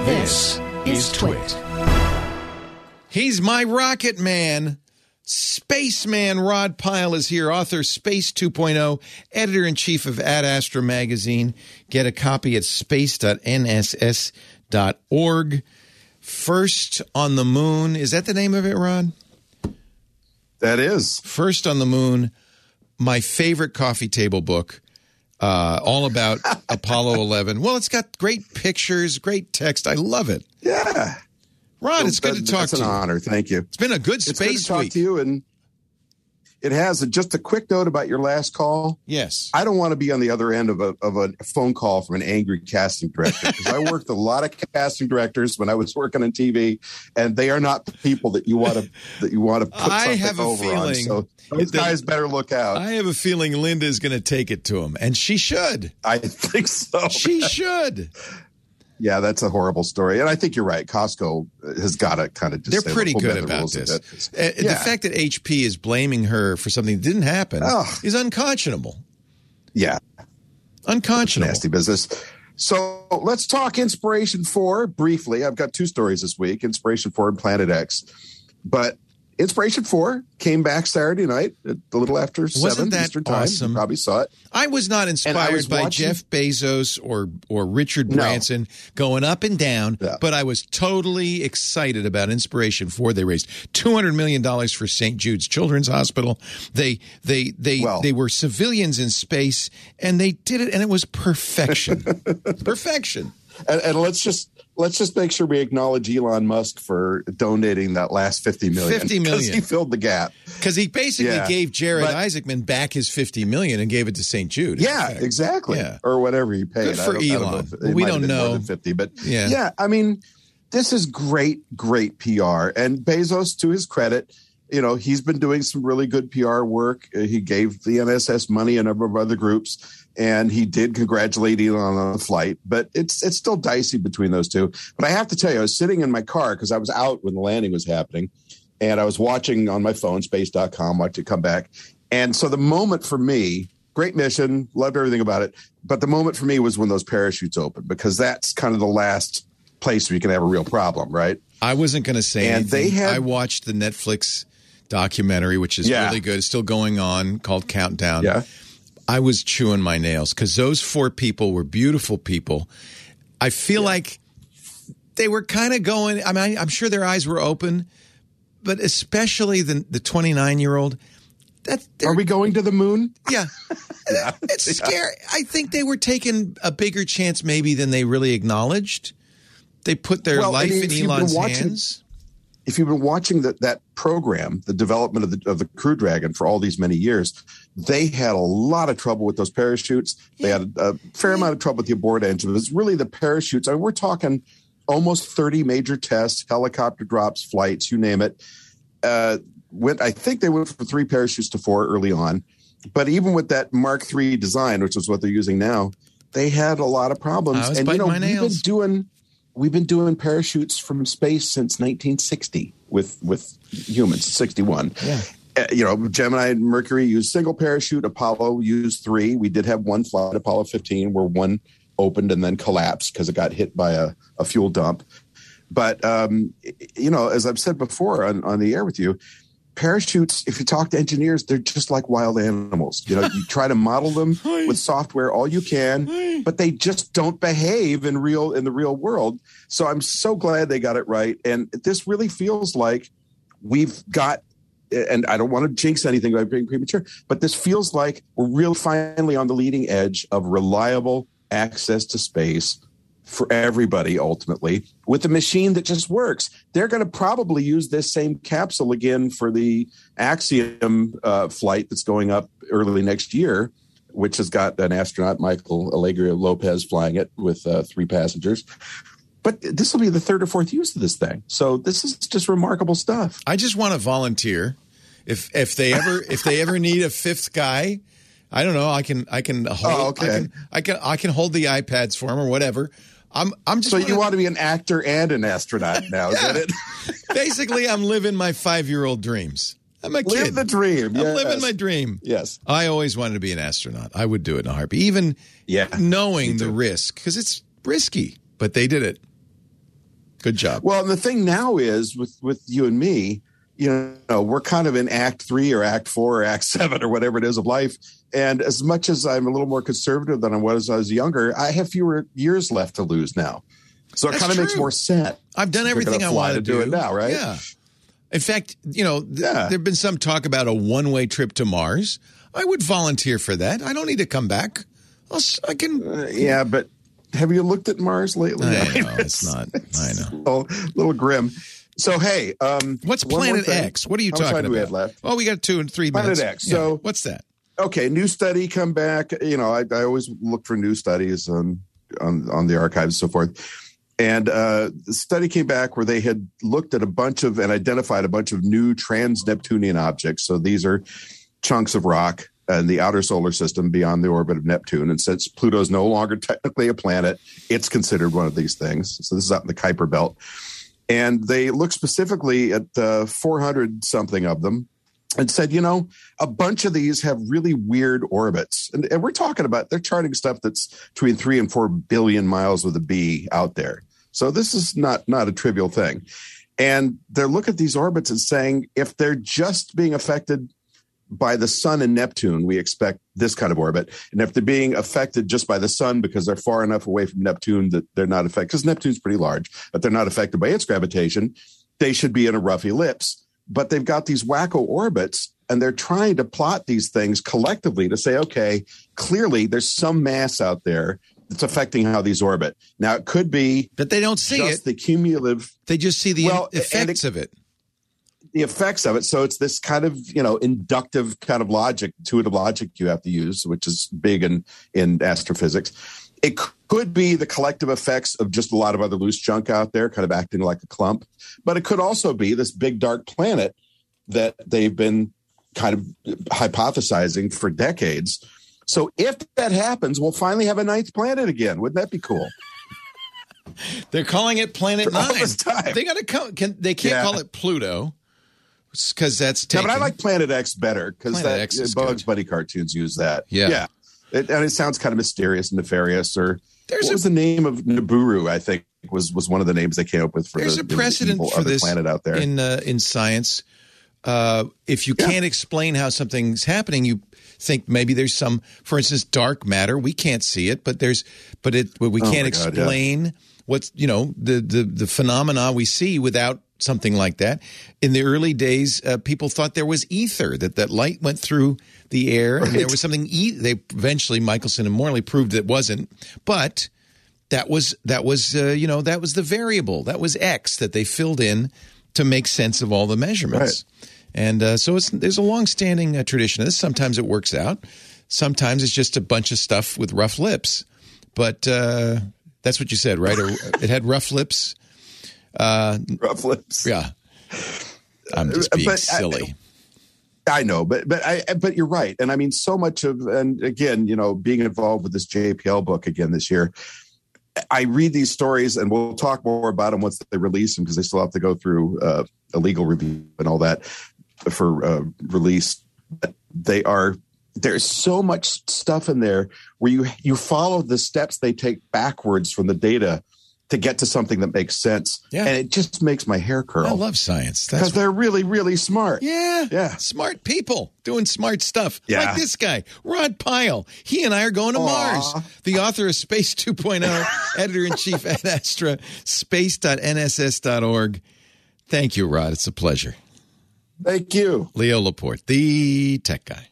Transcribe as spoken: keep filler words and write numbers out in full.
This is Twit. He's my rocket man. Spaceman Rod Pyle is here, author Space two point oh, editor-in-chief of Ad Astra magazine. Get a copy at space dot n s s dot org. First on the Moon. Is that the name of it, Rod? That is. First on the Moon, my favorite coffee table book, uh, all about Apollo eleven. Well, it's got great pictures, great text. I love it. Yeah. Rod, well, it's good that, to talk that's to you. It's an honor. Thank you. It's been a good space it's good to talk week. to you, and it has. Just a quick note about your last call. Yes. I don't want to be on the other end of a of a phone call from an angry casting director, because I worked a lot of casting directors when I was working on T V, and they are not the people that you want to that you want to put I something have a over feeling on. So those that, guys better look out. I have a feeling Linda is going to take it to him, and she should. I think so. She should. Yeah, that's a horrible story. And I think you're right. Costco has got to kind of just They're say, pretty we'll good bend the about rules a this. bit. Uh, Yeah. The fact that H P is blaming her for something that didn't happen Oh. is unconscionable. Yeah. Unconscionable. Nasty business. So let's talk Inspiration four briefly. I've got two stories this week, Inspiration four and Planet X. But Inspiration four came back Saturday night at a little after Wasn't seven that Eastern time. awesome? You probably saw it. I was not inspired was by watching- Jeff Bezos or or Richard No. Branson going up and down, Yeah. but I was totally excited about Inspiration four. They raised two hundred million dollars for Saint Jude's Children's Hospital. They they they Well- they were civilians in space, and they did it, and it was perfection. Perfection. And, and let's just let's just make sure we acknowledge Elon Musk for donating that last fifty million. fifty million. Because he filled the gap. Because he basically Yeah. gave Jared But- Isaacman back his fifty million dollars and gave it to Saint Jude. in Yeah, fact. exactly. Yeah. Or whatever he paid. Good I for don't- I don't know Elon. if it- Well, it we might don't have been know. more than fifty, but Yeah. yeah, I mean, this is great, great P R. And Bezos, to his credit, you know, he's been doing some really good P R work. Uh, He gave the N S S money and a number of other groups, and he did congratulate Elon on the flight. But it's it's still dicey between those two. But I have to tell you, I was sitting in my car because I was out when the landing was happening, and I was watching on my phone, space dot com, watched it come back. And so the moment for me, great mission, loved everything about it. But the moment for me was when those parachutes opened, because that's kind of the last place where you can have a real problem, right? I wasn't going to say And anything. they had- I watched the Netflix documentary, which is Yeah. really good. It's still going on, called Countdown. Yeah. I was chewing my nails because those four people were beautiful people. I feel like they were kind of going, I mean, I'm sure their eyes were open, but especially the the twenty-nine-year-old. That Are we going to the moon? Yeah. It's scary. I think they were taking a bigger chance maybe than they really acknowledged. They put their Well, life and in if you've been Elon's watching- hands. If you've been watching that that program, the development of the of the Crew Dragon for all these many years, they had a lot of trouble with those parachutes. They had a, a fair amount of trouble with the abort engine. It's really the parachutes. I mean, we're talking almost thirty major tests, helicopter drops, flights, you name it. Uh, went. I think they went from three parachutes to four early on. But even with that Mark three design, which is what they're using now, they had a lot of problems. I was and you biting know, my we've been nails. doing. We've been doing parachutes from space since nineteen sixty with with humans, sixty-one. Yeah. Uh, you know, Gemini and Mercury used single parachute. Apollo used three. We did have one flight, Apollo fifteen, where one opened and then collapsed because it got hit by a, a fuel dump. But, um, you know, as I've said before on, on the air with you, parachutes, if you talk to engineers, they're just like wild animals. You know, you try to model them with software all you can, but they just don't behave in real in the real world. So I'm so glad they got it right. And this really feels like we've got, and I don't want to jinx anything by being premature, but this feels like we're real finally on the leading edge of reliable access to space for everybody, ultimately, with a machine that just works. They're going to probably use this same capsule again for the Axiom uh, flight that's going up early next year, which has got an astronaut, Michael Alegria Lopez, flying it with uh, three passengers. But this will be the third or fourth use of this thing. So this is just remarkable stuff. I just want to volunteer. If if they ever if they ever need a fifth guy, I don't know. I can I can hold Oh, okay. I can I can I can hold the iPads for him or whatever. I'm I'm just So wanna, you want to be an actor and an astronaut now, is that it? basically I'm living my five-year-old dreams. I'm a Live kid. the dream. I'm yes. living my dream. Yes. I always wanted to be an astronaut. I would do it in a heartbeat, even Yeah, knowing me the too. risk, because it's risky. But they did it. Good job. Well, and the thing now is with, with you and me, you know, we're kind of in act three or act four or act seven or whatever it is of life. And as much as I'm a little more conservative than I was when I was younger, I have fewer years left to lose now. So it kind of makes more sense. I've done everything I want to do. do it now, right? Yeah. In fact, you know, th- yeah. there have been some talk about a one-way trip to Mars. I would volunteer for that. I don't need to come back. I'll, I can. Uh, yeah, but have you looked at Mars lately? I know, it's not. I know. A little, little grim. So, hey. Um, what's Planet X? What are you How talking much time about? do we have left? Oh, we got two and three Planet minutes. X. Yeah. So, what's that? Okay, new study come back. You know, I, I always look for new studies on, on, on the archives and so forth. And uh, the study came back where they had looked at a bunch of and identified a bunch of new trans-Neptunian objects. So these are chunks of rock in the outer solar system beyond the orbit of Neptune. And since Pluto is no longer technically a planet, it's considered one of these things. So this is out in the Kuiper Belt. And they looked specifically at uh, four hundred something of them and said, you know, a bunch of these have really weird orbits. And, and we're talking about, they're charting stuff that's between three and four billion miles with a B out there. So this is not, not a trivial thing. And they're looking at these orbits and saying, if they're just being affected by the sun and Neptune, we expect this kind of orbit. And if they're being affected just by the sun because they're far enough away from Neptune that they're not affected, because Neptune's pretty large, but they're not affected by its gravitation, they should be in a rough ellipse. But they've got these wacko orbits, and they're trying to plot these things collectively to say, okay, clearly there's some mass out there that's affecting how these orbit. Now, it could be but they don't see just it. the cumulative. They just see the well, effects it, of it. The effects of it. So it's this kind of, you know, inductive kind of logic, intuitive logic you have to use, which is big in, in astrophysics. It could be the collective effects of just a lot of other loose junk out there, kind of acting like a clump. But it could also be this big dark planet that they've been kind of hypothesizing for decades. So if that happens, we'll finally have a ninth planet again. Wouldn't that be cool? They're calling it Planet For all Nine. this time. They got to call. Can, they can't Yeah. call it Pluto because that's taken. Yeah, but I like Planet X better because Planet that X is Bugs good. Bunny cartoons use that. Yeah. yeah. It, and it sounds kind of mysterious and nefarious. Or There's what a- was the name of Nibiru? I think was was one of the names they came up with for There's the, a the precedent evil for other this planet out there. in uh, in science. Uh, if you Yeah. can't explain how something's happening, you think maybe there's some, for instance, dark matter. We can't see it, but there's, but it, but we Oh can't my God, explain what's, you know, the the the phenomena we see without something like that. In the early days, uh, people thought there was ether, that that light went through the air, and there Right. was something. E- they eventually, Michelson and Morley proved it wasn't, but. That was that was uh, you know that was the variable, that was X that they filled in to make sense of all the measurements, right. And uh, so it's, there's a long-standing uh, tradition of this. Sometimes it works out, sometimes it's just a bunch of stuff with rough lips. But uh, that's what you said, right? Or, it had rough lips. Uh, rough lips. Yeah, I'm just being But silly. I, I know, but but I but you're right, and I mean so much of, and again, you know, being involved with this J P L book again this year. I read these stories, and we'll talk more about them once they release them because they still have to go through uh, a legal review and all that for uh, release. But they are there's so much stuff in there where you you follow the steps they take backwards from the data to get to something that makes sense, Yeah. and it just makes my hair curl. I love science because they're really really smart. Yeah, Yeah. smart people doing smart stuff. Yeah. Like this guy, Rod Pyle. He and I are going to Aw. Mars. The author of Space two point oh, editor-in-chief at Astra, space dot N S S dot org. Thank you, Rod. It's a pleasure. Thank you, Leo Laporte, the tech guy.